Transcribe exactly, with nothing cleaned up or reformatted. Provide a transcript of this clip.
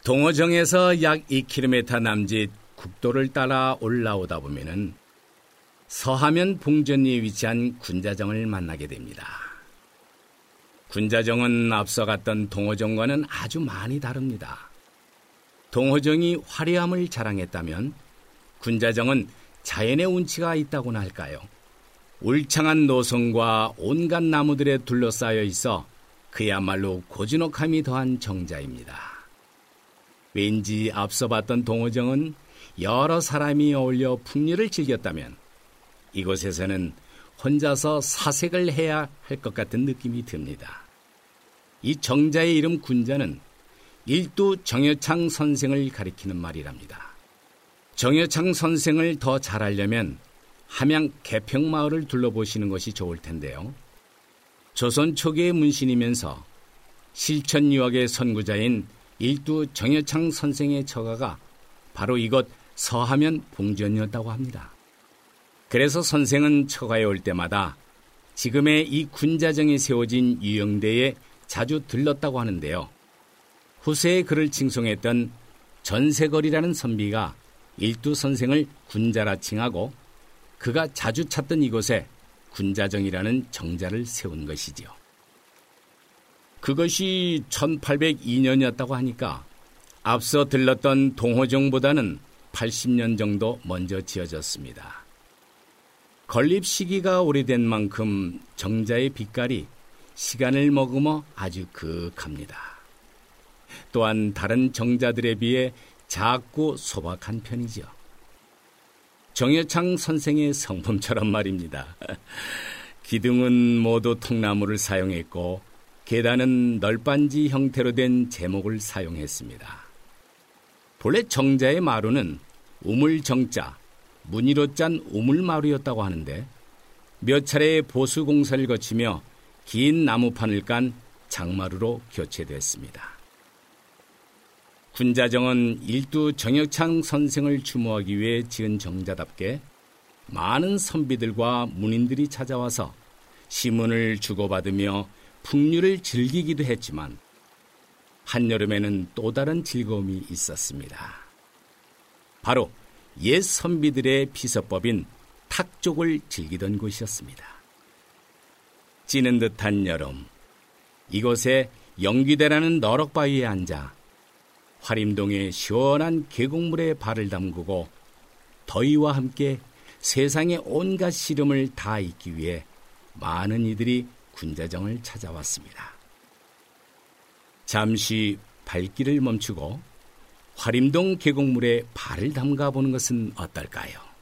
동호정에서 약 이 킬로미터 남짓 국도를 따라 올라오다 보면은 서하면 봉전리에 위치한 군자정을 만나게 됩니다. 군자정은 앞서 갔던 동호정과는 아주 많이 다릅니다. 동호정이 화려함을 자랑했다면 군자정은 자연의 운치가 있다고나 할까요? 울창한 노선과 온갖 나무들에 둘러싸여 있어 그야말로 고즈넉함이 더한 정자입니다. 왠지 앞서 봤던 동호정은 여러 사람이 어울려 풍류를 즐겼다면 이곳에서는 혼자서 사색을 해야 할 것 같은 느낌이 듭니다. 이 정자의 이름 군자는 일두 정여창 선생을 가리키는 말이랍니다. 정여창 선생을 더 잘 알려면 함양 개평마을을 둘러보시는 것이 좋을 텐데요. 조선 초기의 문신이면서 실천유학의 선구자인 일두 정여창 선생의 처가가 바로 이곳 서하면 봉전이었다고 합니다. 그래서 선생은 처가에 올 때마다 지금의 이 군자정에 세워진 유영대에 자주 들렀다고 하는데요. 후세에 그를 칭송했던 전세걸이라는 선비가 일두 선생을 군자라 칭하고 그가 자주 찾던 이곳에 군자정이라는 정자를 세운 것이지요. 그것이 천팔백이 년이었다고 하니까 앞서 들렀던 동호정보다는 팔십 년 정도 먼저 지어졌습니다. 건립 시기가 오래된 만큼 정자의 빛깔이 시간을 머금어 아주 그윽합니다. 또한 다른 정자들에 비해 작고 소박한 편이죠. 정여창 선생의 성품처럼 말입니다. 기둥은 모두 통나무를 사용했고 계단은 널빤지 형태로 된 제목을 사용했습니다. 본래 정자의 마루는 우물정자, 무늬로 짠 우물마루였다고 하는데 몇 차례의 보수 공사를 거치며 긴 나무판을 깐 장마루로 교체됐습니다. 군자정은 일두 정여창 선생을 추모하기 위해 지은 정자답게 많은 선비들과 문인들이 찾아와서 시문을 주고받으며 풍류를 즐기기도 했지만 한여름에는 또 다른 즐거움이 있었습니다. 바로 옛 선비들의 비서법인 탁족을 즐기던 곳이었습니다. 찌는 듯한 여름, 이곳에 영귀대라는 너럭바위에 앉아 화림동의 시원한 계곡물에 발을 담그고 더위와 함께 세상의 온갖 시름을 다 잊기 위해 많은 이들이 군자정을 찾아왔습니다. 잠시 발길을 멈추고 화림동 계곡물에 발을 담가보는 것은 어떨까요?